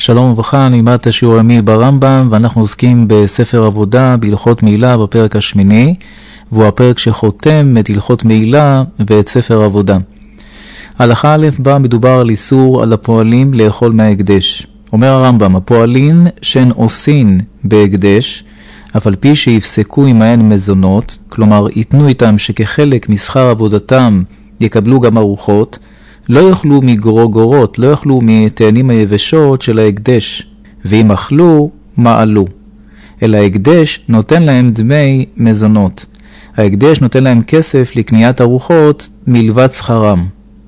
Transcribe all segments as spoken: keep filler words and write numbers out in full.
שלום וברכה, נלמד את השיעור היומי ברמב"ם, ואנחנו עוסקים בספר עבודה בהלכות מעילה בפרק השמיני, והוא הפרק שחותם את הלכות מעילה ואת ספר עבודה. הלכה א' בה מדובר על איסור על הפועלים לאכול מההקדש. אומר הרמב"ם, הפועלים שהן עושין בהקדש, אף על פי שיפסקו עמהן מזונות, כלומר ייתנו איתם שכחלק משכר עבודתם יקבלו גם ארוחות, לא יאכלו מגרוגורות, לא יאכלו מתאנים היבשות של ההקדש, ואם אכלו, מעלו. אלא ההקדש נותן להם דמי מזונות. ההקדש נותן להם כסף לקניית ארוחות מלבד שכרם.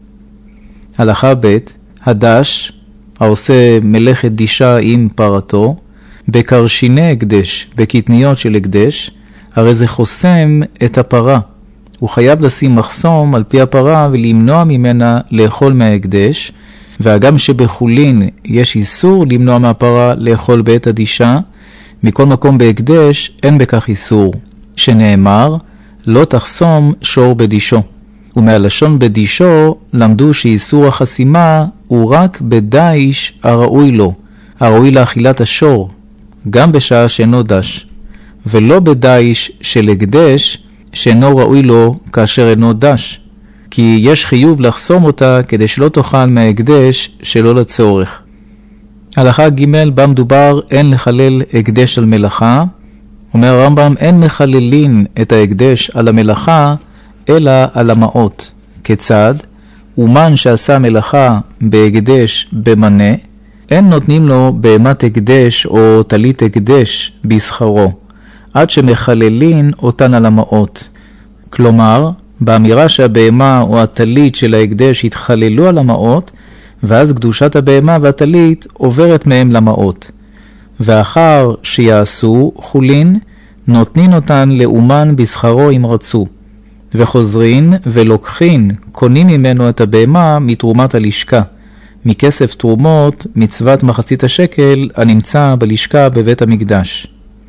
הלכה ב' הדש, העושה מלאכת דישה עם פרתו, בקרשיני הקדש, בקטניות של הקדש, הרי זה חוסם את הפרה. הוא חייב לשים מחסום על פי הפרה ולמנוע ממנה לאכול מההקדש, והגם שבחולין יש איסור למנוע מהפרה לאכול בעת הדישה, מכל מקום בהקדש אין בכך איסור, שנאמר לא תחסום שור בדישו. ומהלשון בדישו למדו שאיסור החסימה הוא רק בדייש הראוי לו, הראוי לאכילת השור, גם בשעה שאינו דש, ולא בדייש של הקדש שאינו ראוי לו כאשר אינו דש, כי יש חיוב לחסום אותה כדי שלא תאכל מההקדש שלא לצורך. הלכה ג' בה מדובר אין לחלל הקדש על מלאכה. אומר הרמב"ם, אין מחללים את ההקדש על המלאכה אלא על המעות. כיצד? אומן שעשה מלאכה בהקדש במנה, אין נותנים לו בהמת הקדש או טלית הקדש בשכרו, עד שמחללין אותן על המעות. כלומר, באמירה שהבהמה או הטלית של ההקדש התחללו על המעות, ואז קדושת הבהמה והטלית עוברת מהם למעות. ואחר שיעשו חולין, נותנין אותן לאומן בשכרו אם רצו. וחוזרין ולוקחין, קונים ממנו את הבהמה מתרומת הלשכה, מכסף תרומות מצוות מחצית השקל הנמצא בלשכה בבית המקדש.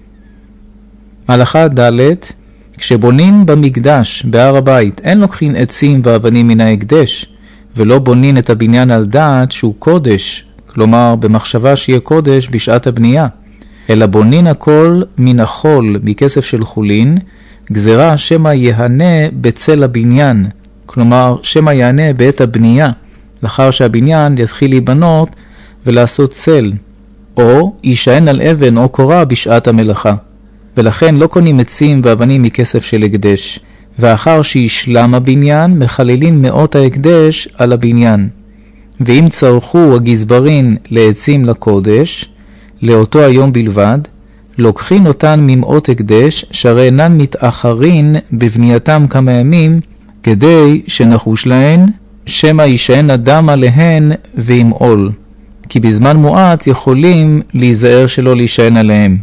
הלכה ד' כשבונים במקדש בהר הבית אין לוקחין עצים ואבנים מן ההקדש, ולא בונים את הבניין על דעת שהוא קודש, כלומר במחשבה שיהיה קודש בשעת הבנייה, אלא בונים הכל מן החול מכסף של חולין, גזרה שמה יהנה בצל הבניין, כלומר שמה יהנה בעת הבנייה, לאחר שהבניין יתחיל להיבנות ולעשות צל, או יישען על אבן או קורה בשעת המלאכה. ולכן לא קונים עצים ואבנים מכסף של הקדש, ואחר שישלם הבניין מחללים מאות ההקדש על הבניין. ואם צרכו הגזברין לעצים לקודש, לאותו היום בלבד, לוקחין אותן ממאות הקדש, שהרי אינן מתאחרין בבנייתם כמה ימים, כדי שנחוש להן, שמא יישען אדם עליהן וימעול, כי בזמן מועט יכולים להיזהר שלא להישען עליהם.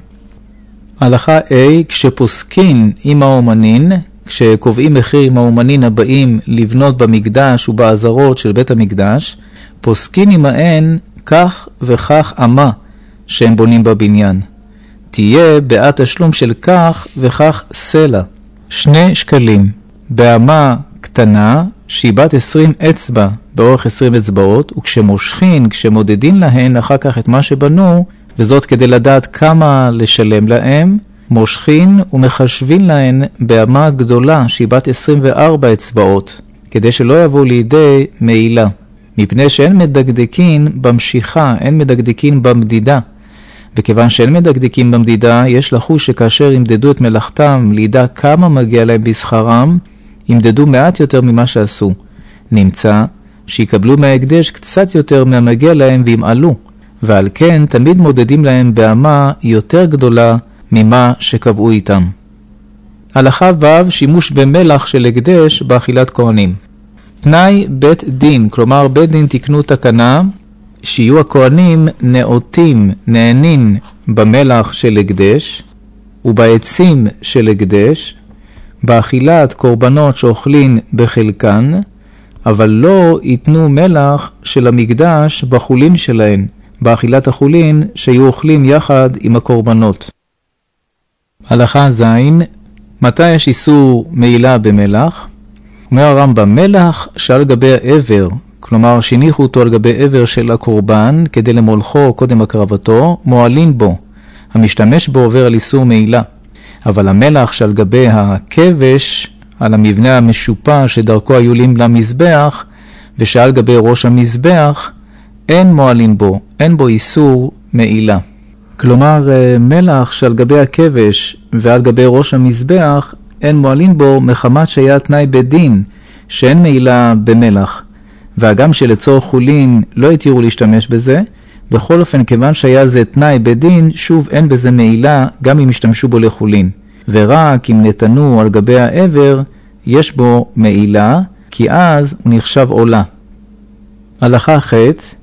הלכה A, כשפוסקין עם האומנין, כשקובעים מחיר עם האומנין הבאים לבנות במקדש ובעזרות של בית המקדש, פוסקין עמהן כך וכך אמה שהם בונים בבניין. תהיה בעת תשלום של כך וכך סלע, שני שקלים, באמה קטנה שהיא בת עשרים אצבע באורך עשרים אצבעות, וכשמושכין, כשמודדים להן אחר כך את מה שבנו, וזאת כדי לדעת כמה לשלם להם, מושכין ומחשבין להן באמה גדולה שהיא בת עשרים וארבע אצבעות, כדי שלא יבואו לידי מעילה, מפני שאין מדקדקין במשיכה, אין מדקדקין במדידה. וכיוון שאין מדקדקין במדידה, יש לחוש שכאשר ימדדו את מלאכתם לידע כמה מגיע להם בשכרם, ימדדו מעט יותר ממה שעשו. נמצא שיקבלו מההקדש קצת יותר מהמגיע להם וימעלו, ועל כן תמיד מודדים להם באמה יותר גדולה ממה שקבעו איתם. הלכה ו' שימוש במלח של הקדש באכילת כהנים. תנאי בית דין, כלומר בית דין תקנו תקנה, שיהיו הכהנים נאותים, נהנים במלח של הקדש ובעצים של הקדש, באכילת קורבנות שאוכלים בחלקן, אבל לא ייתנו מלח של המקדש בחולין שלהן, באכילת החולין שיהיו אוכלים יחד עם הקורבנות. הלכה ז' מתי יש איסור מעילה במלח? אומר הרמב"ם, מלח שעל גבי העבר, כלומר שהניחו אותו על גבי עבר של הקורבן כדי למולכו קודם הקרבתו, מועלין בו. המשתמש בו עובר על איסור מעילה. אבל המלח שעל גבי הכבש, על המבנה המשופע שדרכו היו עולים למזבח, ושעל גבי ראש המזבח, אין מועלין בו, אין בו איסור מעילה. כלומר, מלח שעל גבי הכבש ועל גבי ראש המזבח, אין מועלין בו מחמת שהיה תנאי בדין, שאין מעילה במלח. והגם שלצורך חולין לא התירו להשתמש בזה, בכל אופן כיוון שהיה זה תנאי בדין, שוב אין בזה מעילה גם אם השתמשו בו לחולין. ורק אם נתנו על גבי העבר, יש בו מעילה, כי אז הוא נחשב עולה. הלכה ח'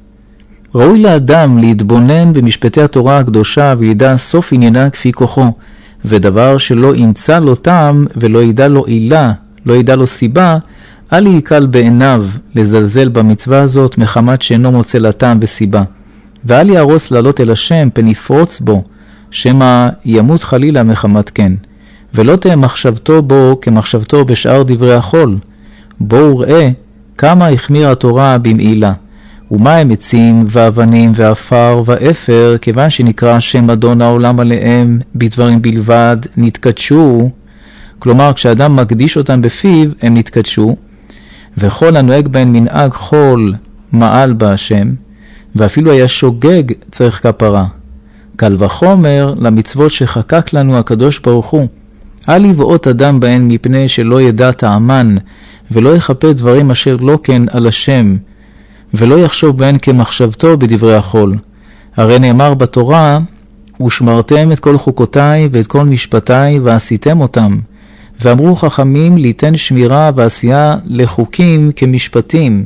ראוי לאדם להתבונן במשפטי התורה הקדושה וידע סוף עניינה כפי כוחו, ודבר שלא ימצא לו טעם ולא ידע לו עילה, לא ידע לו סיבה, אל יקל בעיניו לזלזל במצווה הזאת מחמת שאינו מוצא לה טעם וסיבה. ואל יהרוס לעלות אל השם פן יפרוץ בו, שמא ימות חלילה מחמת כן. ולא תהיה מחשבתו בו כמחשבתו בשאר דברי החול. בואו ראה כמה החמירה התורה במעילה. ומה הם עצים ואבנים ואפר ואפר, כיוון שנקרא שם אדון העולם עליהם בדברים בלבד נתקדשו. כלומר, כשאדם מקדיש אותם בפיו, הם נתקדשו. וכל הנוהג בהן מנהג חול מעל בהשם, ואפילו היה שוגג צריך כפרה. קל וחומר למצוות שחקק לנו הקדוש ברוך הוא. אל יבעוט אדם בהן מפני שלא ידע טעמן, ולא יחפה דברים אשר לא כן על השם, ולא יחשוב בהן כמחשבתו בדברי החול. הרי נאמר בתורה, ושמרתם את כל חוקותיי ואת כל משפטיי ועשיתם אותם. ואמרו חכמים ליתן שמירה ועשייה לחוקים כמשפטים.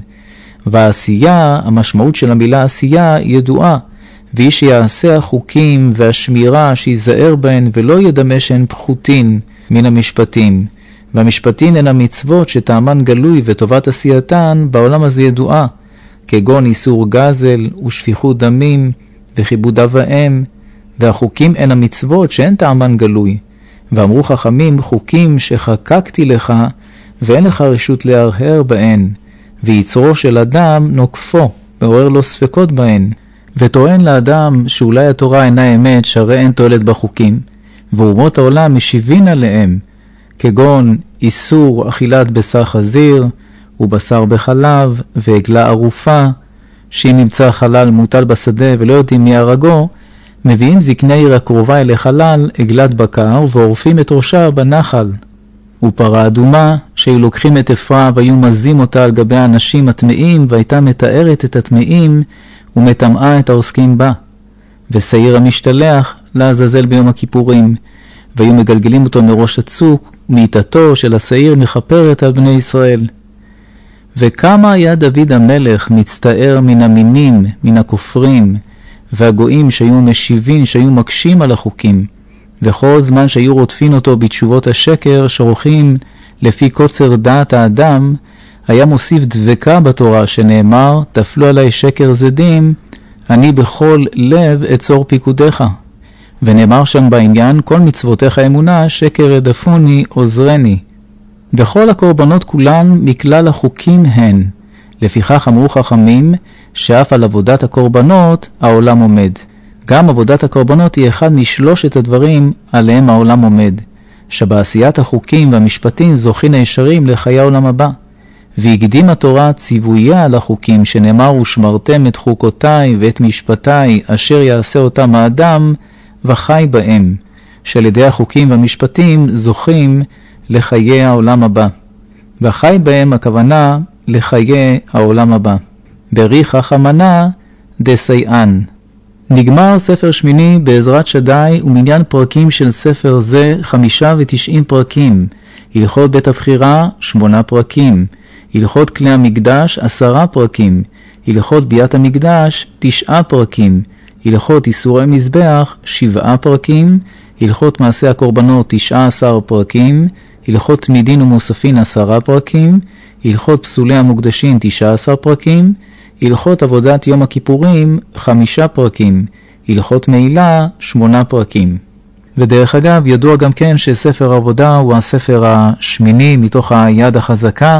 והעשייה, המשמעות של המילה עשייה, ידועה. ואיש שיעשה החוקים והשמירה שיזהר בהן ולא ידמה שהן פחותין מן המשפטים. והמשפטין הן המצוות שטעמן גלוי וטובת עשייתן בעולם הזה ידועה. כגון איסור גזל ושפיכות דמים וכיבוד אב ואם. והחוקים הן המצוות שאין טעמן גלוי. ואמרו חכמים חוקים שחקקתי לך ואין לך רשות להרהר בהן. ויצרו של אדם נוקפו, מעורר לו ספקות בהן. וטוען לאדם שאולי התורה אינה אמת, שהרי אין תועלת בחוקים, ואומות העולם משיבין עליהם, כגון איסור אכילת בשר חזיר, ובשר בחלב, ועגלה ערופה, שאם נמצא חלל מוטל בשדה ולא יודעים מי הרגו, מביאים זקני עיר הקרובה אל החלל עגלת בקר, ועורפים את ראשה בנחל. ופרה אדומה, שהיו לוקחים את אפרה והיו מזים אותה על גבי האנשים הטמאים, והייתה מתארת את הטמאים, ומטמאה את העוסקים בה. ושעיר המשתלח לעזאזל ביום הכיפורים, והיו מגלגלים אותו מראש הצוק, מיתתו של השעיר מכפרת על בני ישראל. וכמה היה דוד המלך מצטער מן המינים, מן הכופרים, והגויים שהיו משיבים, שהיו מקשים על החוקים, וכל זמן שהיו רודפין אותו בתשובות השקר, שרוחים לפי קוצר דעת האדם, היה מוסיף דבקה בתורה שנאמר, תפלו עלי שקר זדים, אני בכל לב אצור פיקודך. ונאמר שם בעניין, כל מצוותיך אמונה, שקר רדפוני עוזרני. בכל הקורבנות כולן מכלל החוקים הן. לפיכך אמרו חכמים, שאף על עבודת הקורבנות העולם עומד. גם עבודת הקורבנות היא אחד משלושת הדברים עליהם העולם עומד. שבעשיית החוקים והמשפטים זוכין הישרים לחיי העולם הבא. והקדים התורה ציוויה על החוקים שנאמר ושמרתם את חוקותיי ואת משפטיי אשר יעשה אותם האדם וחי בהם, שעל ידי החוקים והמשפטים זוכים לחיי העולם הבא. וחי בהם הכוונה לחיי העולם הבא. בריך החמנה דסייען. נגמר ספר שמיני בעזרת שדי ומניין פרקים של ספר זה חמישה ותשעים פרקים. הלכות בית הבחירה שמונה פרקים. הלכות כלי המקדש עשרה פרקים. הלכות ביאת המקדש תשעה פרקים. הלכות איסורי מזבח שבעה פרקים. הלכות מעשה הקורבנות תשעה עשר פרקים. הלכות תמידין ומוספין עשרה פרקים. הלכות פסולי המוקדשים תשעה עשר פרקים. הלכות עבודת יום הכיפורים חמישה פרקים. הלכות מעילה שמונה פרקים. ודרך אגב, ידוע גם כן שספר עבודה הוא הספר השמיני מתוך היד החזקה,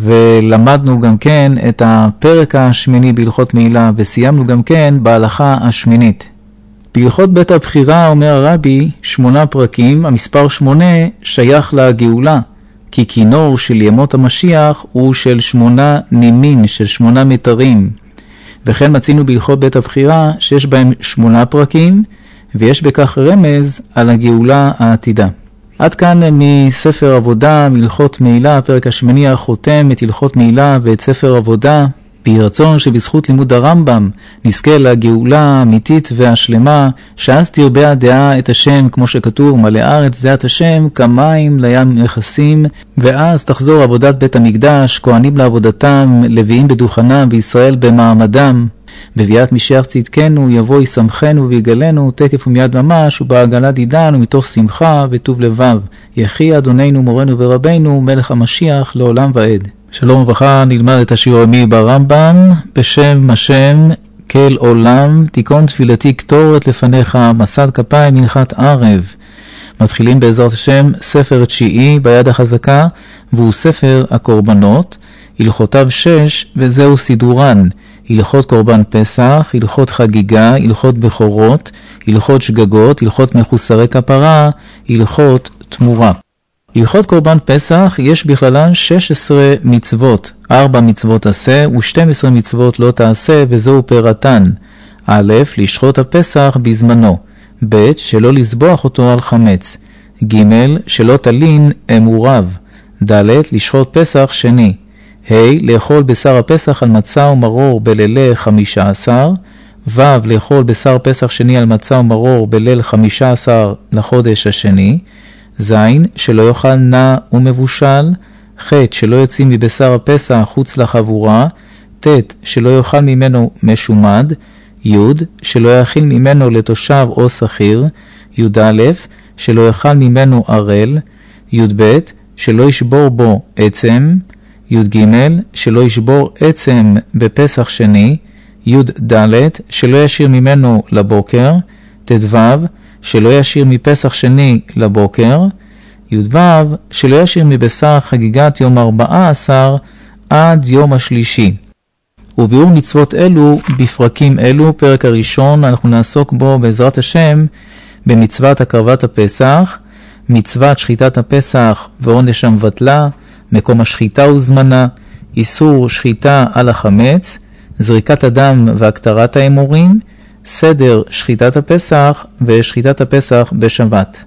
ולמדנו גם כן את הפרק השמיני בהלכות מעילה, וסיימנו גם כן בהלכה השמינית. בהלכות בית הבחירה אומר הרבי, שמונה פרקים, המספר שמונה שייך לגאולה, כי כינור של ימות המשיח הוא של שמונה נימין, של שמונה מטרים. וכן מצינו בהלכות בית הבחירה שיש בהם שמונה פרקים, ויש בכך רמז על הגאולה העתידה. עד כאן מספר עבודה, מהלכות מעילה, הפרק השמיני החותם את הלכות מעילה ואת ספר עבודה. יהי רצון שבזכות לימוד הרמב"ם נזכה לגאולה האמיתית והשלמה, שאז תרבה הדעה את השם, כמו שכתוב, מלא הארץ דעת השם, כמים לים מכסים, ואז תחזור עבודת בית המקדש, כהנים לעבודתם, לוויים בדוכנם, וישראל במעמדם. בביאת משיח צדקנו יבוא ישמחנו ויגלנו תקף ומיד ממש, ובעגלה דידנו מתוך שמחה וטוב לבב. יחי אדוננו מורנו ורבנו מלך המשיח לעולם ועד. שלום וברכה, נלמד את השיעור היומי ברמב"ם בשם השם כל עולם. תיקון תפילתי קטורת לפניך, מסד כפיים מנחת ערב. מתחילים בעזרת השם ספר תשיעי ביד החזקה, והוא ספר הקורבנות, הלכותיו שש, וזהו סידורן: הלכות קורבן פסח, הלכות חגיגה, הלכות בכורות, הלכות שגגות, הלכות מחוסרי כפרה, הלכות תמורה. הלכות קורבן פסח יש בכללן שש עשרה מצוות, ארבע מצוות עשה ו-שתים עשרה מצוות לא תעשה, וזהו פרתן. א', לשחוט הפסח בזמנו. ב', שלא לסבוח אותו על חמץ. ג', שלא תלין אמוריו. ד', לשחוט פסח שני. ה', לאכול בשר הפסח על מצה ומרור בלילה חמישה עשר. ו', לאכול בשר פסח שני על מצה ומרור בליל חמישה עשר לחודש השני. ז', שלא יאכל נע ומבושל. ח', שלא יוציא מבשר הפסח חוץ לחבורה. ט', שלא יאכל ממנו משומד. י', שלא יאכיל ממנו לתושב או שכיר. י"א, שלא יאכל ממנו ערל. י"ב, שלא ישבור בו עצם. י"ג, שלא ישבור עצם בפסח שני. י"ד, שלא ישיר ממנו לבוקר. ט"ו, שלא ישיר מפסח שני לבוקר. י"ו, שלא ישיר מבשר חגיגת יום ארבעה עשר עד יום השלישי. וביאור מצוות אלו בפרקים אלו, פרק הראשון, אנחנו נעסוק בו בעזרת השם במצוות הקרבת הפסח, מצוות שחיטת הפסח ועונש המבטלה, מקום השחיטה וזמנה, איסור שחיטה על החמץ, זריקת הדם והקטרת האמורים, סדר שחיטת הפסח ושחיטת הפסח בשבת.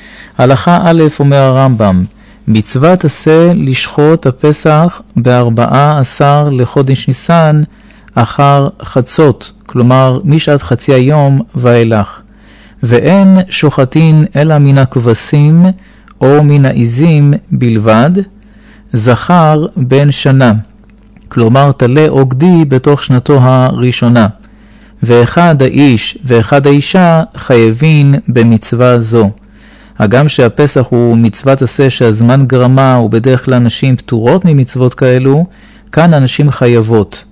הלכה א' אומר הרמב"ם, מצוות עשה לשחוט הפסח בארבעה עשר לחודש ניסן אחר חצות, כלומר משעת חצי היום ואילך. ואין שוחטין אלא מן הכבשים או מן העיזים בלבד, זכר בן שנה, כלומר תלה או גדי בתוך שנתו הראשונה. ואחד האיש ואחד האישה חייבים במצווה זו. הגם שהפסח הוא מצוות עשה שהזמן גרמה ובדרך כלל אנשים פטורות ממצוות כאלו, כאן אנשים חייבות.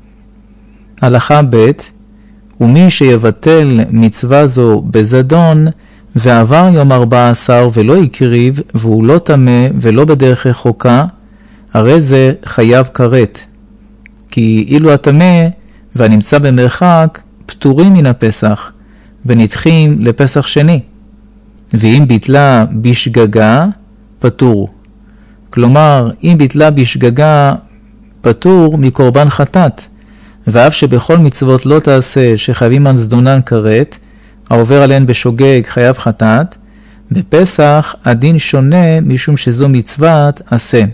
הלכה ב', ומי שיבטל מצווה זו בזדון, ועבר יום ארבע עשר ולא יקריב, והוא לא תמה ולא בדרך רחוקה, הרי זה חייב כרת. כי אילו התמה והנמצא במרחק פטורים מן הפסח, ונדחים לפסח שני. ואם ביטלה בשגגה, פטור. כלומר, אם ביטלה בשגגה, פטור מקורבן חטאת. ואף שבכל מצוות לא תעשה שחייבים על זדונן כרת, העובר עליהן בשוגג חייב חטאת, בפסח הדין שונה משום שזו מצוות עשה.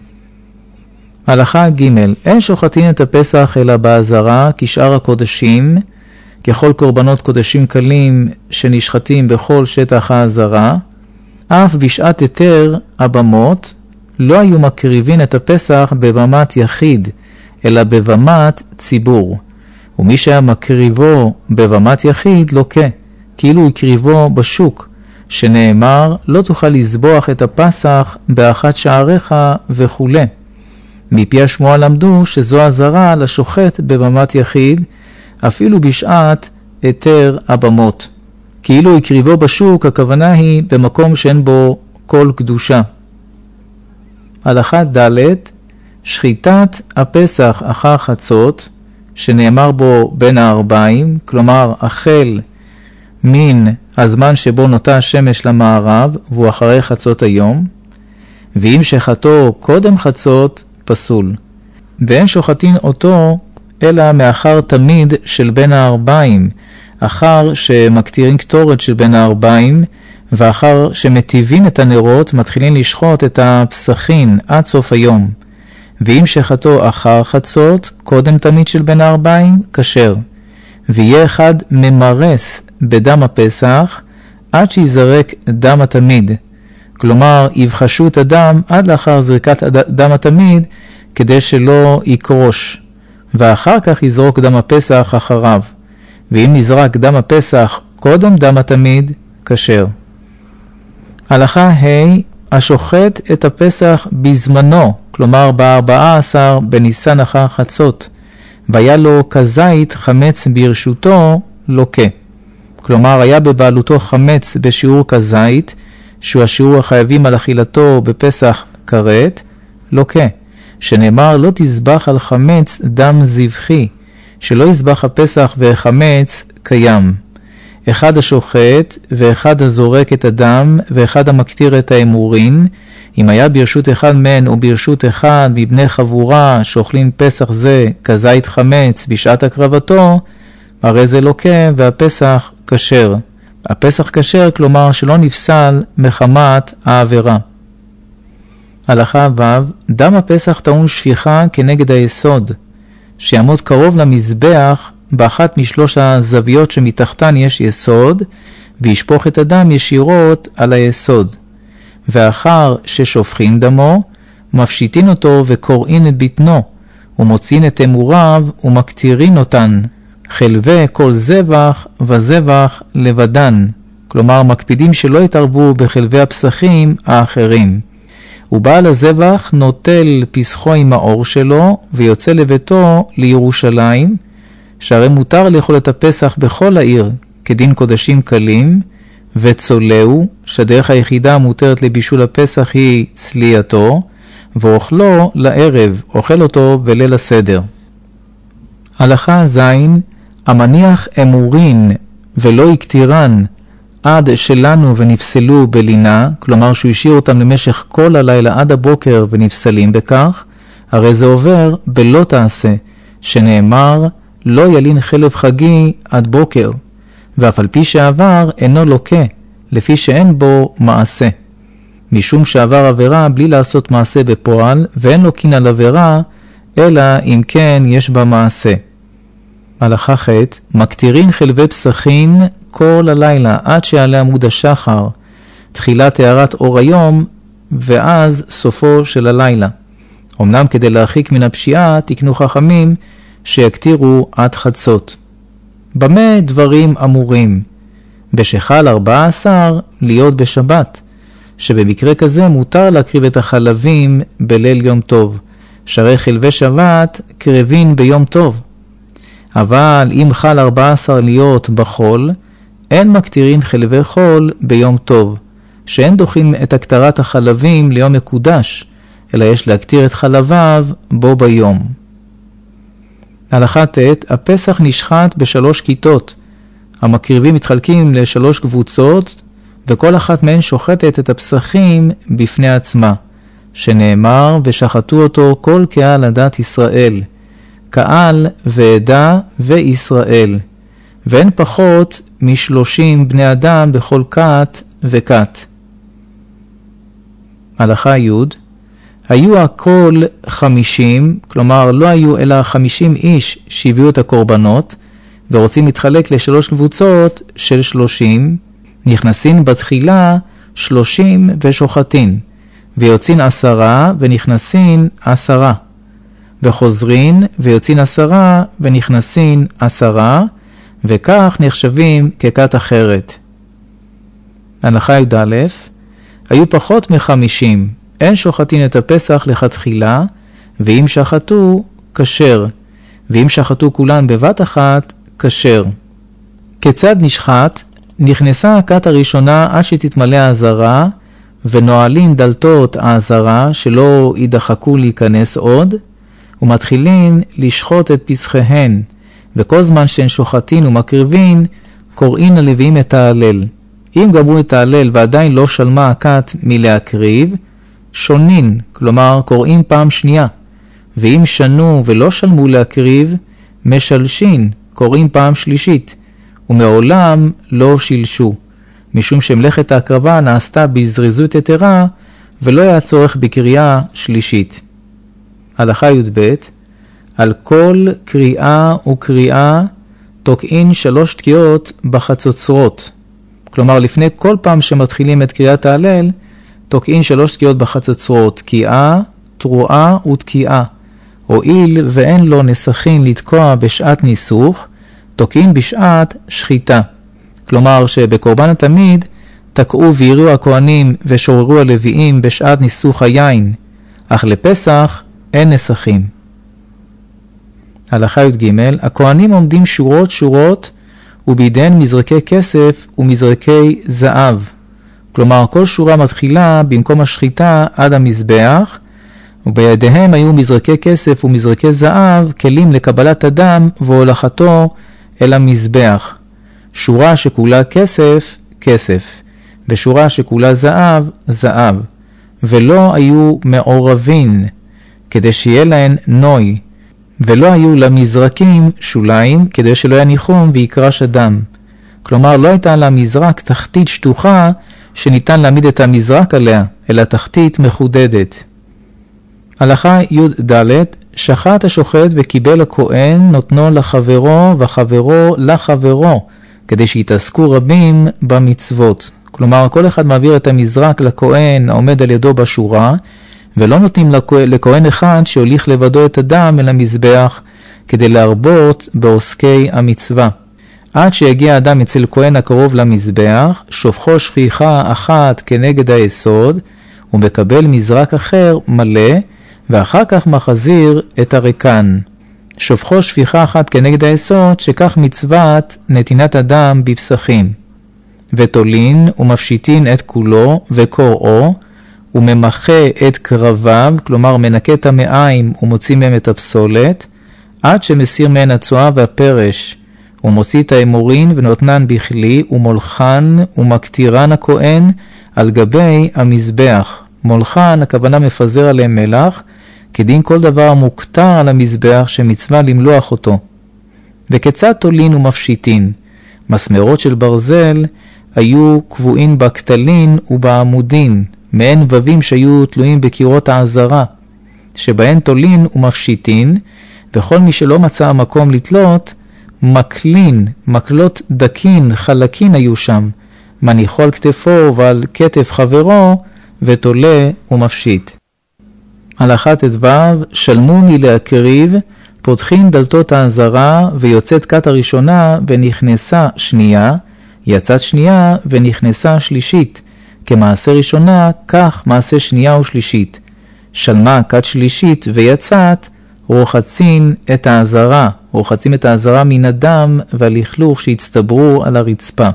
הלכה ג', אין שוחטין את הפסח אלא בעזרה כשאר הקודשים, ככל קורבנות קודשים קלים שנשחטים בכל שטח העזרה, אף בשעת היתר הבמות לא היו מקריבין את הפסח בבמת יחיד, אלא בבמת ציבור. ומי שהיה מקריבו בבמת יחיד לוקה, כאילו הקריבו בשוק, שנאמר לא תוכל לסבוח את הפסח באחת שעריך וכו'. מפי השמועה למדו שזו עזרה לשוחט בבמת יחיד, אפילו בשעת היתר הבמות. כאילו הקריבו בשוק, הכוונה היא במקום שאין בו כל קדושה. הלכה ד' שחיטת הפסח אחר חצות, שנאמר בו בין הארבעים, כלומר החל מן הזמן שבו נוטה השמש למערב, והוא אחרי חצות היום, ואם שחטו קודם חצות, פסול. ואין שוחטין אותו, אלא מאחר תמיד של בין הארבעים, אחר שמקטירים קטורת של בין הארבעים, ואחר שמטיבים את הנרות, מתחילים לשחוט את הפסחין עד סוף היום. ואם שחטו אחר חצות, קודם תמיד של בין הארבעים, כשר. ויהיה אחד ממרס בדם הפסח, עד שיזרק דם התמיד. כלומר, יבחשו את הדם עד לאחר זריקת דם התמיד, כדי שלא יקרוש. ואחר כך יזרוק דם הפסח אחריו. ואם נזרק דם הפסח קודם דם התמיד, כשר. הלכה ה' השוחט את הפסח בזמנו, כלומר ב-ארבעה עשר בניסן אחר חצות, והיה לו כזית חמץ ברשותו, לוקה. כלומר, היה בבעלותו חמץ בשיעור כזית, שהוא השיעור החייבים על אכילתו בפסח כרת, לוקה. שנאמר, לא תזבח על חמץ דם זבחי, שלא יזבח הפסח וחמץ קיים. אחד השוחט ואחד הזורק את הדם ואחד המקטיר את האמורין, אם היה ברשות אחד מן או ברשות אחד מבני חבורה שאוכלים פסח זה כזית חמץ בשעת הקרבתו, הרי זה לוקה והפסח כשר. הפסח כשר, כלומר שלא נפסל מחמת העבירה. הלכה ו' דם הפסח טעון שפיכה כנגד היסוד, שיעמוד קרוב למזבח באחת משלוש הזוויות שמתחתן יש יסוד, וישפוך את הדם ישירות על היסוד. ואחר ששופכים דמו, מפשיטין אותו וקוראים את בטנו, ומוציאים את אמוריו ומקטירין אותן, חלבי כל זבח וזבח לבדן, כלומר מקפידים שלא יתערבו בחלבי הפסחים האחרים. ובעל הזבח נוטל פסחו עם האור שלו ויוצא לביתו לירושלים, שהרי מותר לאכול את הפסח בכל העיר כדין קודשים קלים, וצולהו, שהדרך היחידה המותרת לבישול הפסח היא צלייתו, ואוכלו לערב, אוכל אותו בליל הסדר. הלכה ז' המניח אמורין ולא יקטירן עד שלנו ונפסלו בלינה, כלומר שהוא השאיר אותם למשך כל הלילה עד הבוקר ונפסלים בכך, הרי זה עובר בלא תעשה, שנאמר לא ילין חלב חגי עד בוקר, ואף על פי שעבר אינו לוקה, לפי שאין בו מעשה. משום שעבר עבירה בלי לעשות מעשה בפועל, ואין לוקין על עבירה, אלא אם כן יש בה מעשה. הלכה ח' מקטירין חלבי פסחין כל הלילה עד שעלה עמוד השחר, תחילת הערת אור היום, ואז סופו של הלילה. אמנם כדי להרחיק מן הפשיעה תקנו חכמים שיקטירו עד חצות. במה דברים אמורים? בשחל ארבע עשר להיות בשבת, שבמקרה כזה מותר להקריב את החלבים בליל יום טוב, שהרי חלבי שבת קרבין ביום טוב. אבל אם חל ארבע עשר להיות בחול, אין מקטירין חלבי חול ביום טוב, שאין דוחים את הקטרת החלבים ליום מקודש, אלא יש להקטיר את חלביו בו ביום. הלכה ט' הפסח נשחט בשלוש כיתות. המקריבים מתחלקים לשלוש קבוצות, וכל אחת מהן שוחטת את הפסחים בפני עצמה, שנאמר ושחטו אותו כל קהל עדת ישראל, קהל ועדה וישראל, ואין פחות משלושים בני אדם בכל כת וכת. הלכה י' היו הכל חמישים, כלומר לא היו אלא חמישים איש שהביאו את הקורבנות, ורוצים להתחלק לשלוש קבוצות של שלושים, נכנסים בתחילה שלושים ושוחטין, ויוצאים עשרה ונכנסים עשרה, וחוזרים ויוצאים עשרה ונכנסים עשרה, וכך נחשבים ככת אחרת. הלכה י"א היו פחות מחמישים, אין שוחטין את הפסח לכתחילה, ואם שחטו, כשר, ואם שחטו כולן בבת אחת, כשר. כיצד נשחט? נכנסה הכת הראשונה עד שתתמלא העזרה, ונועלים דלתות העזרה שלא יידחקו להיכנס עוד, ומתחילים לשחוט את פסחיהן, וכל זמן שהן שוחטין ומקריבין, קוראין הלוויים את ההלל. אם גמרו את ההלל ועדיין לא שלמה הכת מלהקריב, שונין, כלומר קוראים פעם שנייה. ואם שנו ולא שלמו להקריב, משלשין, קוראים פעם שלישית, ומעולם לא שילשו, משום שמלאכת ההקרבה נעשתה בזריזות יתרה, ולא היה צורך בקריאה שלישית. הלכה י"ב, על כל קריאה וקריאה תוקעין שלוש תקיעות בחצוצרות. כלומר, לפני כל פעם שמתחילים את קריאת ההלל, תוקעין שלוש תקיעות בחצוצרות, תקיעה, תרועה ותקיעה. הואיל ואין לו נסחין לתקוע בשעת ניסוך, תוקעים בשעת שחיטה. כלומר שבקורבן התמיד תקעו ויראו הכהנים ושוררו הלוויים בשעת ניסוך היין, אך לפסח אין נסחים. הלכה י"ג, הכהנים עומדים שורות שורות ובידיהן מזרקי כסף ומזרקי זהב. כלומר כל שורה מתחילה במקום השחיטה עד המזבח, ובידיהם היו מזרקי כסף ומזרקי זהב, כלים לקבלת הדם והולכתו אל המזבח. שורה שכולה כסף, כסף, ושורה שכולה זהב, זהב, ולא היו מעורבים, כדי שיהיה להן נוי, ולא היו למזרקים שוליים, כדי שלא יניחום ויקרש הדם. כלומר, לא הייתה למזרק תחתית שטוחה, שניתן להעמיד את המזרק עליה, אלא תחתית מחודדת. הלכה י"ד, שחט השוחט וקיבל הכהן נותנו לחברו וחברו לחברו, כדי שיתעסקו רבים במצוות. כלומר, כל אחד מעביר את המזרק לכהן העומד על ידו בשורה, ולא נותנים לכהן אחד שהוליך לבדו את הדם אל המזבח, כדי להרבות בעוסקי המצווה. עד שיגיע האדם אצל כהן הקרוב למזבח, שופכו שכיחה אחת כנגד היסוד, ומקבל מזרק אחר מלא, ואחר כך מחזיר את הריקן. שופכו שפיכה אחת כנגד היסוד, שכך מצוות נתינת הדם בפסחים. ותולין ומפשיטין את כולו וקוראו, וממחה את קרביו, כלומר מנקה את המעיים ומוציא מהם את הפסולת, עד שמסיר מהן הצועה והפרש, ומוציא את האמורין ונותנן בכלי, ומולחן ומקטירן הכהן על גבי המזבח. מולחן, הכוונה מפזר עליהם מלח, כדין כל דבר מוקטר על המזבח שמצווה למלוח אותו. וכיצד תולין ומפשיטין? מסמרות של ברזל היו קבועים בכתלין ובעמודין, מעין ווים שהיו תלויים בקירות העזרה, שבהן תולין ומפשיטין, וכל מי שלא מצא המקום לתלות, מקלין, מקלות דקין, חלקין היו שם, מניחו על כתפו ועל כתף חברו, ותולה ומפשיט. הלכה ט"ו, שלמו מלהקריב, פותחים דלתות העזרה, ויוצאת כת הראשונה ונכנסה שנייה, יצאת שנייה ונכנסה שלישית. כמעשה ראשונה, כך מעשה שנייה ושלישית. שלמה כת שלישית ויצאת, רוחצין את העזרה, רוחצים את העזרה מן הדם והלכלוך שהצטברו על הרצפה.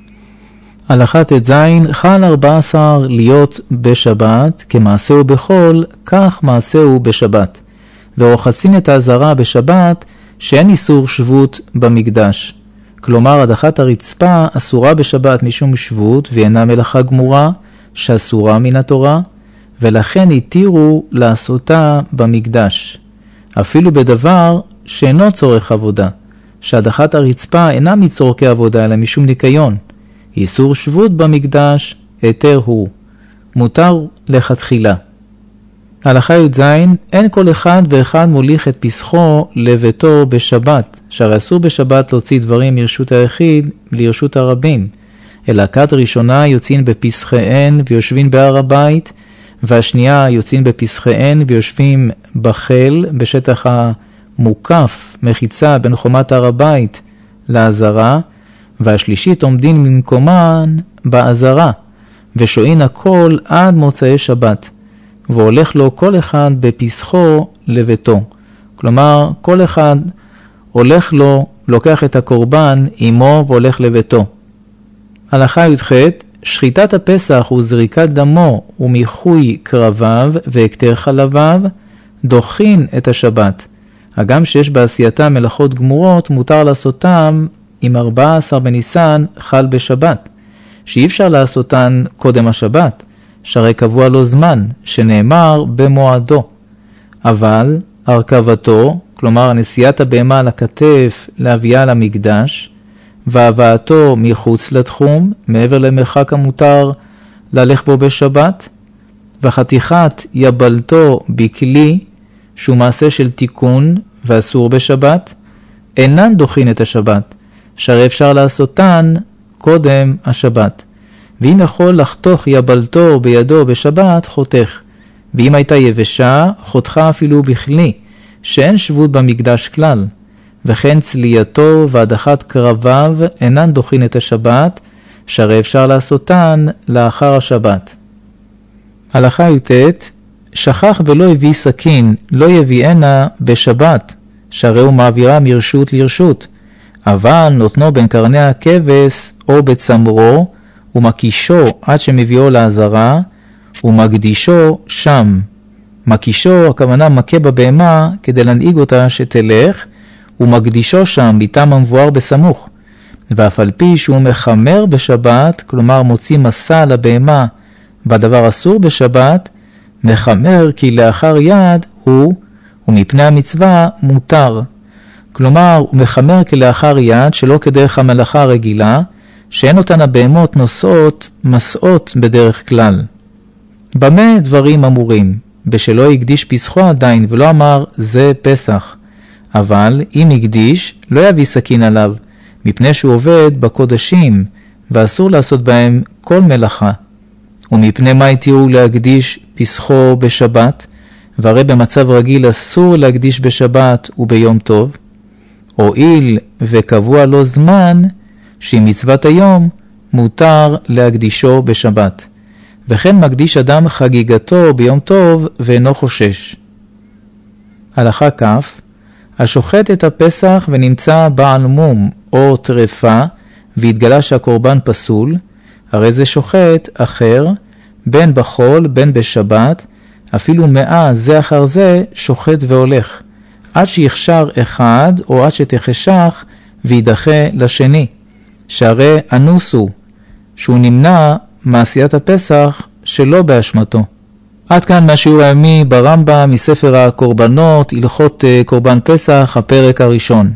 הלכה ט"ז, חל ארבע עשר להיות בשבת, כמעשהו בחול, כך מעשהו בשבת. ורוחצין את העזרה בשבת, שאין איסור שבות במקדש. כלומר, הדחת הרצפה אסורה בשבת משום שבות, ואינה מלאכה גמורה, שאסורה מן התורה, ולכן התירו לעשותה במקדש. אפילו בדבר שאינו צורך עבודה, שהדחת הרצפה אינה מצורכי עבודה, אלא משום ניקיון. איסור שבות במקדש, היתר הוא. מותר לכתחילה. הלכה י"ז, אין כל אחד ואחד מוליך את פסחו לביתו בשבת, שהרי אסור בשבת להוציא דברים מרשות היחיד לרשות הרבים. אלא הכת ראשונה יוצאים בפסחיהן ויושבים בהר הבית, והשנייה יוצאים בפסחיהן ויושבים בחל, בשטח המוקף, מחיצה בין חומת הר הבית לעזרה, והשלישית עומדים ממקומן בעזרה, ושועין הכל עד מוצאי שבת, והולך לו כל אחד בפסחו לביתו. כלומר, כל אחד הולך לו, לוקח את הקורבן עמו והולך לביתו. הלכה י"ח, שחיטת הפסח וזריקת דמו ומיחוי קרביו והקטר חלביו דוחין את השבת. הגם שיש בעשייתה מלאכות גמורות, מותר לעשותם אם ארבעה עשר בניסן חל בשבת, שאי אפשר לעשותן קודם השבת, שהרי קבוע לו זמן, שנאמר במועדו. אבל הרכבתו, כלומר נשיאת הבהמה על הכתף להביאה למקדש, והבאתו מחוץ לתחום, מעבר למרחק המותר ללך בו בשבת, וחתיכת יבלתו בכלי, שהוא מעשה של תיקון ואסור בשבת, אינן דוחין את השבת, שהרי אפשר לעשותן קודם השבת. ואם יכול לחתוך יבלתו בידו בשבת, חותך. ואם הייתה יבשה, חותכה אפילו בכלי, שאין שבות במקדש כלל. וכן צלייתו והדחת קרביו אינן דוחין את השבת, שהרי אפשר לעשותן לאחר השבת. הלכה י"ט, שכח ולא הביא סכין, לא יביאנה בשבת, שהרי הוא מעבירה מרשות לרשות, אבל נותנו בין קרני הכבש או בצמרו, ומקישו עד שמביאו לעזרה, ומקדישו שם. מקישו, הכוונה מכה בבהמה כדי להנהיג אותה שתלך, ומקדישו שם ביתם המבואר בסמוך. ואף על פי שהוא מחמר בשבת, כלומר מוציא מסע לבהמה, והדבר אסור בשבת, מחמר כי לאחר יד הוא, ומפני המצווה מותר. כלומר, הוא מחמר כלאחר יד שלא כדרך המלאכה הרגילה, שאין אותן הבהמות נושאות מסעות בדרך כלל. במה דברים אמורים? בשלא הקדיש פסחו עדיין ולא אמר זה פסח. אבל אם הקדיש, לא יביא סכין עליו, מפני שהוא עובד בקודשים, ואסור לעשות בהם כל מלאכה. ומפני מה התירו להקדיש פסחו בשבת? והרי במצב רגיל אסור להקדיש בשבת וביום טוב. הואיל וקבוע לו זמן, שעם מצוות היום מותר להקדישו בשבת. וכן מקדיש אדם חגיגתו ביום טוב ואינו חושש. הלכה כ', השוחט את הפסח ונמצא בעל מום או טרפה, והתגלה שהקורבן פסול, הרי זה שוחט אחר, בין בחול, בין בשבת, אפילו מאה זה אחר זה שוחט והולך, עד שיחשר אחד או עד שתחשך וידחה לשני, שהרי אנוסו, שהוא נמנע מעשיית הפסח שלא באשמתו. עד כאן מהשיעור היומי ברמב"ם מספר הקורבנות, הלכות קורבן פסח, הפרק הראשון.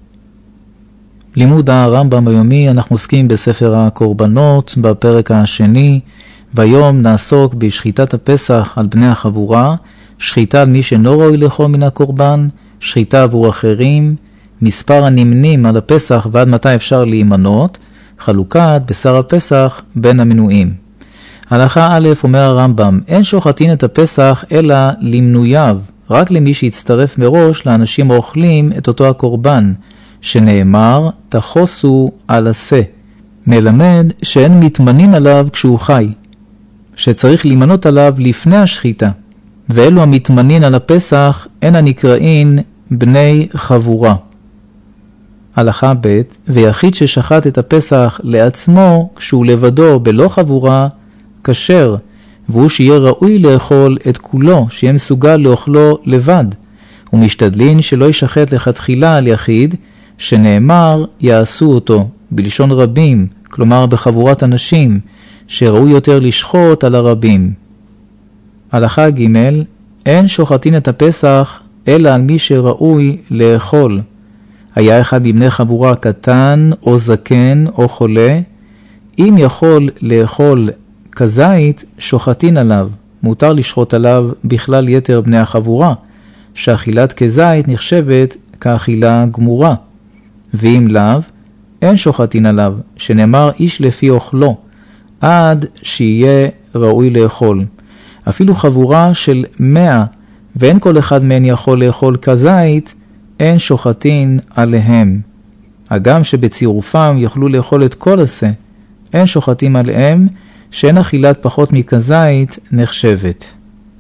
לימוד הרמב"ם היומי, אנחנו עוסקים בספר הקורבנות בפרק השני, והיום נעסוק בשחיטת הפסח על בני החבורה, שחיטה על מי שאינו ראוי לאכול מן הקורבן, שחיטה עבור אחרים, מספר הנמנים על הפסח ועד מתי אפשר להימנות, חלוקת בשר הפסח בין המנויים. הלכה א', אומר הרמב"ם, אין שוחטין את הפסח אלא למנוייו, רק למי שיצטרף מראש לאנשים האוכלים את אותו הקורבן, שנאמר, תחוסו על עשה, מלמד שאין מתמנים עליו כשהוא חי, שצריך להימנות עליו לפני השחיטה, ואלו המתמנין על הפסח אין הנקראים בני חבורה. הלכה ב', ויחיד ששחט את הפסח לעצמו כשהוא לבדו בלא חבורה, כשר, והוא שיהיה ראוי לאכול את כולו, שיהיה מסוגל לאכלו לבד, ומשתדלין שלא ישחט לכתחילה על יחיד, שנאמר יעשו אותו, בלשון רבים, כלומר בחבורת אנשים, שראוי יותר לשחוט על הרבים. הלכה ג', אין שוחטין את הפסח אלא על מי שראוי לאכול. היה אחד מבני חבורה קטן או זקן או חולה, אם יכול לאכול כזית, שוחטין עליו, מותר לשחוט עליו בכלל יתר בני החבורה, שאכילת כזית נחשבת כאכילה גמורה. ואם לאו, אין שוחטין עליו, שנאמר איש לפי אוכלו, עד שיהיה ראוי לאכול. אפילו חבורה של מאה, ואין כל אחד מהן יכול לאכול כזית, אין שוחטין עליהם. הגם שבצירופם יוכלו לאכול את כל עשה, אין שוחטים עליהם, שאין אכילת פחות מכזית נחשבת.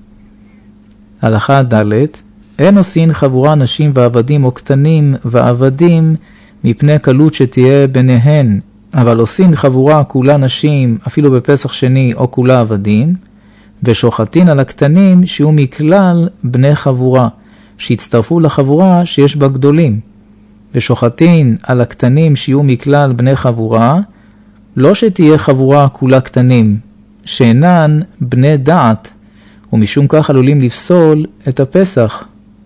הלכה ד', אין עושין חבורה נשים ועבדים או קטנים ועבדים, מפני קלות שתהיה ביניהן, אבל עושים חבורה כולה נשים, אפילו בפסח שני, או כולה עבדים, ושוחטין על הקטנים שיהיו מכלל בני חבורה, שיצטרפו לחבורה שיש בה גדולים. ושוחטין על הקטנים שיהיו מכלל בני חבורה, לא שתהיה חבורה כולה קטנים, שאינן בני דעת, ומשום כך עלולים לפסול את הפסח.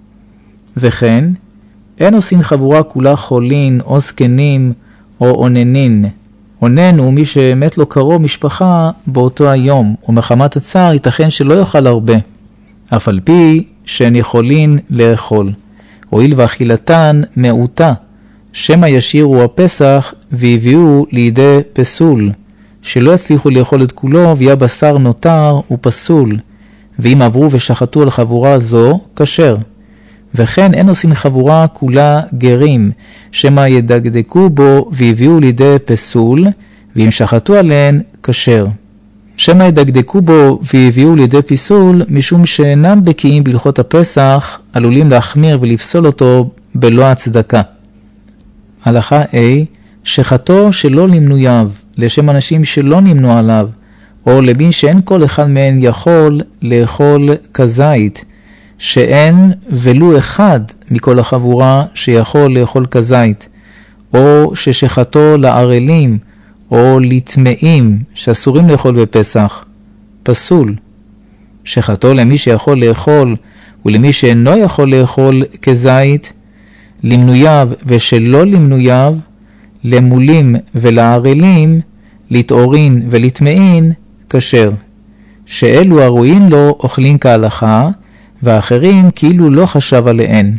וכן, אין עושים חבורה כולה חולין או זקנים או עוננין. עונן הוא מי שמת לו קרוב משפחה באותו היום, ומחמת הצער ייתכן שלא יאכל הרבה, אף על פי שהן יכולין לאכול. הואיל ואכילתן מעוטה, שמא ישירו הפסח והביאו לידי פסול, שלא יצליחו לאכול את כולו ויהיה בשר נותר ופסול, ואם עברו ושחטו על חבורה זו, כשר. וכן אין עושים חבורה כולה גרים, שמא ידקדקו בו והביאו לידי פסול, ואם שחטו עליהן, כשר. שמא ידקדקו בו והביאו לידי פיסול, משום שאינם בקיאים בהלכות הפסח, עלולים להחמיר ולפסול אותו בלא הצדקה. הלכה A, שחטו שלא למנויו, לשם אנשים שלא נמנו עליו, או למי שאין כל אחד מהן יכול לאכול כזית, שאין ולו אחד מכל החבורה שיכול לאכול כזית, או ששחטו לערלים, או לטמאים שאסורים לאכול בפסח, פסול. שחטו למי שיכול לאכול ולמי שאינו יכול לאכול כזית, למנויו ושלא למנויו, למולים ולערלים, לתאורין ולטמאין, כשר. שאלו הרואים לו אוכלים כהלכה, והאחרים כאילו לא חשב עליהן.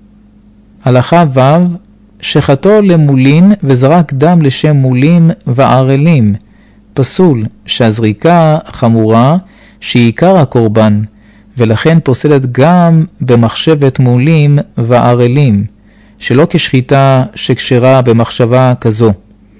הלכה ו', שחטו למולין וזרק דם לשם מולים וערלים, פסול, שהזריקה חמורה שהיא עיקר הקורבן, ולכן פוסלת גם במחשבת מולים וערלים, שלא כשחיטה שקשרה במחשבה כזו.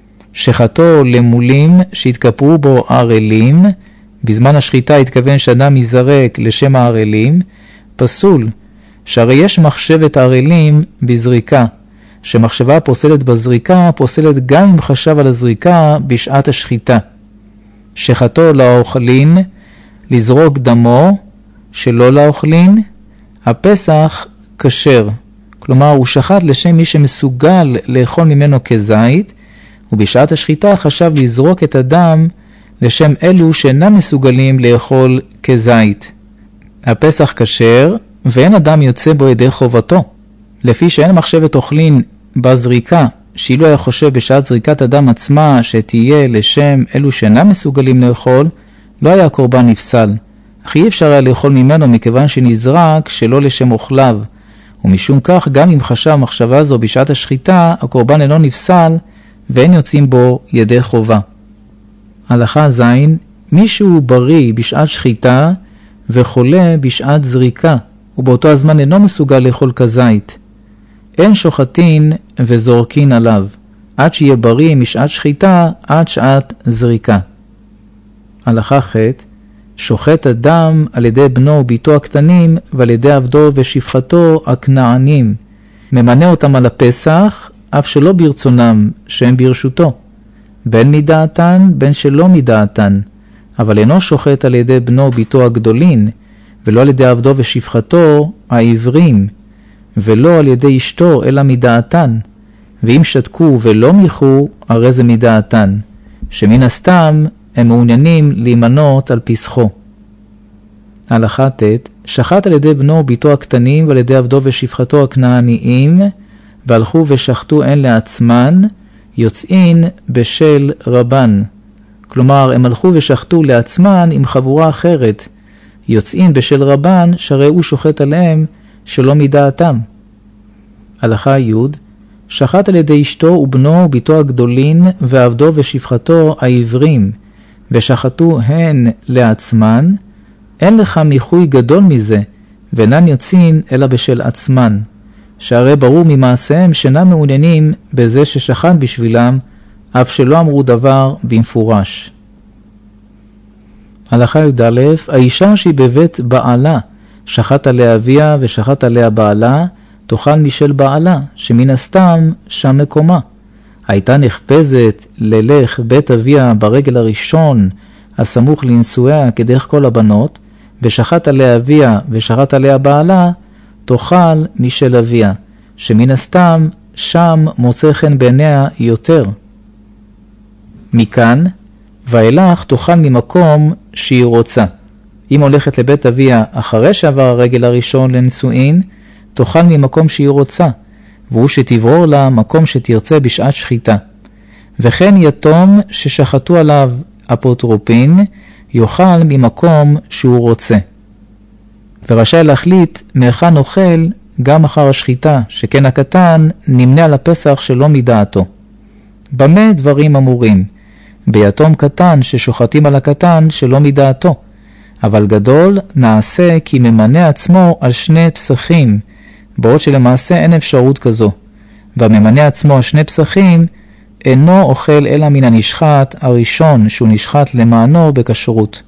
שחטו למולים שהתכפרו בו ערלים, בזמן השחיטה התכוון שאדם יזרק לשם הערלים, פסול, שהרי יש מחשבת ערלים בזריקה, שמחשבה פוסלת בזריקה, פוסלת גם אם חשב על הזריקה בשעת השחיטה. שחטו לאוכלין, לזרוק דמו, שלא לאוכלין, הפסח כשר. כלומר, הוא שחט לשם מי שמסוגל לאכול ממנו כזית, ובשעת השחיטה חשב לזרוק את הדם לשם אלו שאינם מסוגלים לאכול כזית. הפסח כשר, ואין אדם יוצא בו ידי חובתו. לפי שאין מחשבת אוכלין בזריקה, שאילו היה חושב בשעת זריקת הדם עצמה שתהיה לשם אלו שאינם מסוגלים לאכול, לא היה הקורבן נפסל. אך אי אפשר היה לאכול ממנו מכיוון שנזרק שלא לשם אוכליו, ומשום כך גם אם חשב מחשבה זו בשעת השחיטה, הקורבן אינו נפסל ואין יוצאים בו ידי חובה. הלכה ז', מישהו בריא בשעת שחיטה וחולה בשעת זריקה, ובאותו הזמן אינו מסוגל לאכול כזית. אין שוחטין וזורקין עליו, עד שיהיה בריא משעת שחיטה עד שעת זריקה. הלכה ח', שוחט אדם על ידי בנו וביתו הקטנים ועל ידי עבדו ושפחתו הכנענים, ממנה אותם על הפסח, אף שלא ברצונם, שהם ברשותו, בין מדעתן בין שלא מדעתן, אבל אינו שוחט על ידי בנו וביתו הגדולין, ולא על ידי עבדו ושפחתו העברים, ולא על ידי אשתו אלא מדעתן, ואם שתקו ולא מיחו, הרי זה מדעתן, שמן הסתם הם מעוניינים להימנות על פסחו. הלכה ט', שחט על ידי בנו וביתו הקטנים ועל ידי עבדו ושפחתו הכנעניים, והלכו ושחטו הן לעצמן, יוצאין בשל רבן. כלומר, הם הלכו ושחטו לעצמן עם חבורה אחרת, יוצאין בשל רבן, שהרי הוא שוחט עליהם שלא מדעתם. הלכה י', שחט על ידי אשתו ובנו וביתו הגדולין ועבדו ושפחתו העברים, ושחטו הן לעצמן, אין לך מיחוי גדול מזה, ואינן יוצאין אלא בשל עצמן, שהרי ברור ממעשיהם שאינם מעוניינים בזה ששחט בשבילם, אף שלא אמרו דבר במפורש. הלכה י"א, האישה שהיא בבית בעלה, שחט עליה אביה ושחט עליה בעלה, תאכל משל בעלה, שמן הסתם שם מקומה. הייתה נחפזת ללך בית אביה ברגל הראשון הסמוך לנשואיה כדרך כל הבנות, ושחט עליה אביה ושחט עליה בעלה, תאכל משל אביה, שמן הסתם שם מוצא חן בעיניה יותר. מכאן, ואילך תאכל ממקום שהיא רוצה. אם הולכת לבית אביה אחרי שעבר הרגל הראשון לנשואין, תאכל ממקום שהיא רוצה, והוא שתברור לה מקום שתרצה בשעת שחיטה. וכן יתום ששחטו עליו אפוטרופין, יאכל ממקום שהוא רוצה. ורשאי להחליט מהיכן אוכל גם אחר השחיטה, שכן הקטן נמנה על הפסח שלא מדעתו. במה דברים אמורים? ביתום קטן ששוחטים על הקטן שלא מדעתו, אבל גדול נעשה כי ממנה עצמו על שני פסחים, בעוד שלמעשה אין אפשרות כזו, והממנה עצמו על שני פסחים אינו אוכל אלא מן הנשחט הראשון שהוא נשחט למענו בכשרות.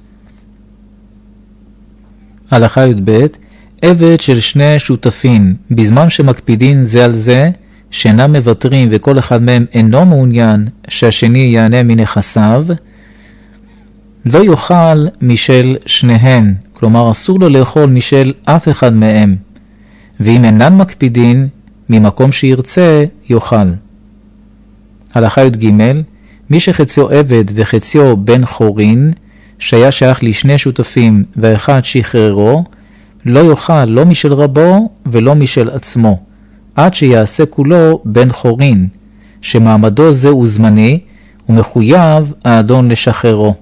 הלכה י"ב, עבד של שני שותפים, בזמן שמקפידין זה על זה, שאינם מוותרים וכל אחד מהם אינו מעוניין שהשני יענה מנכסיו, לא יאכל משל שניהן, כלומר אסור לו לאכול משל אף אחד מהם, ואם אינן מקפידין, ממקום שירצה יאכל. הלכה י"ג, מי שחציו עבד וחציו בן חורין, שהיה שייך לשני שותפים ואחד שחררו, לא יאכל לא משל רבו ולא משל עצמו, עד שיעשה כולו בן חורין, שמעמדו זה הוא זמני, ומחויב האדון לשחררו.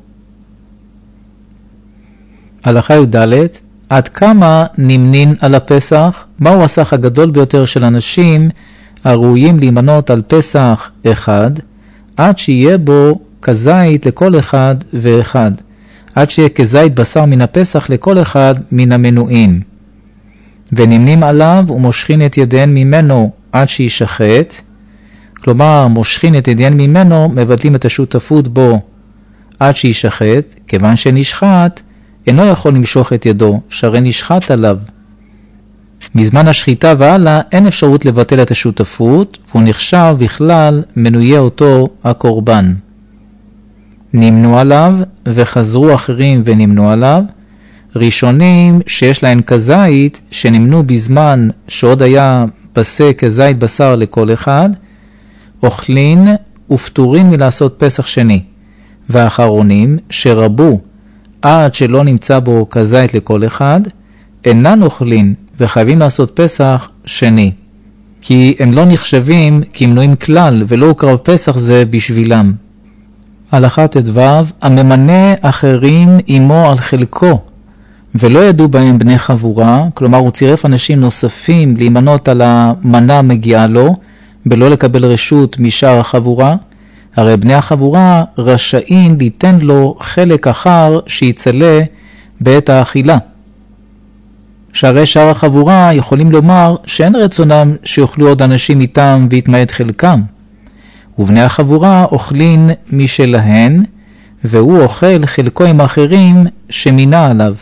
הלכה י"ד, עד כמה נמנין על הפסח? מהו הסך הגדול ביותר של אנשים הראויים להימנות על פסח אחד, עד שיהיה בו כזית לכל אחד ואחד, עד שיהיה כזית בשר מן הפסח לכל אחד מן המנועים. ונמנים עליו ומושכין את ידיהן ממנו עד שישחט, כלומר מושכין את ידיהן ממנו, מבטלים את השותפות בו עד שישחט, כיוון שנשחט אינו יכול למשוך את ידו, שהרי נשחט עליו. מזמן השחיטה והלאה אין אפשרות לבטל את השותפות, והוא נחשב בכלל מנויה אותו הקורבן. נמנו עליו וחזרו אחרים ונמנו עליו, ראשונים שיש להם כזית שנמנו בזמן שעוד היה פסק כזית בשר לכל אחד, אוכלין ופטורין מלעשות פסח שני, והאחרונים שרבו עד שלא נמצא בו כזית לכל אחד, אינן אוכלין וחייבים לעשות פסח שני, כי הם לא נחשבים כמנועים כלל ולא הוקרב פסח זה בשבילם. הלכה ט"ו, הממנה אחרים עמו על חלקו, ולא ידעו בהם בני חבורה, כלומר הוא צירף אנשים נוספים להימנות על המנה המגיעה לו, בלא לקבל רשות משאר החבורה, הרי בני החבורה רשאים ליתן לו חלק אחר שיצלה בעת האכילה. שהרי שאר החבורה יכולים לומר שאין רצונם שיאכלו עוד אנשים איתם ויתמעט חלקם, ובני החבורה אוכלין משלהן, והוא אוכל חלקו עם אחרים שמינה עליו.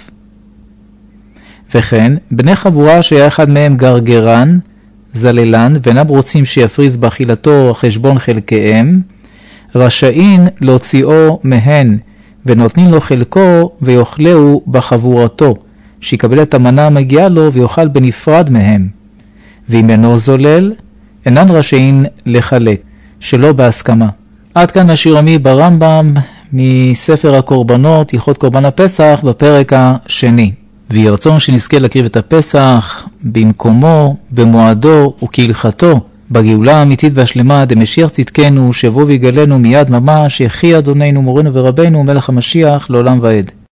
וכן, בני חבורה שהיה אחד מהם גרגרן, זללן, ואינם רוצים שיפריז באכילתו חשבון חלקיהם, רשאין להוציאו מהן, ונותנים לו חלקו ויאכלהו בחבורתו, שיקבל את המנה המגיעה לו ויאכל בנפרד מהם. ואם אינו זולל, אינן רשאין לחלק, שלא בהסכמה. עד כאן השיר עמי ברמב"ם מספר הקורבנות, הלכות קורבן הפסח, בפרק השני. ויהי רצון שנזכה להקריב את הפסח במקומו, במועדו וכהלכתו, בגאולה האמיתית והשלמה דמשיח צדקנו, שבוא ויגלנו מיד ממש, יחי אדוננו מורנו ורבנו מלך המשיח לעולם ועד.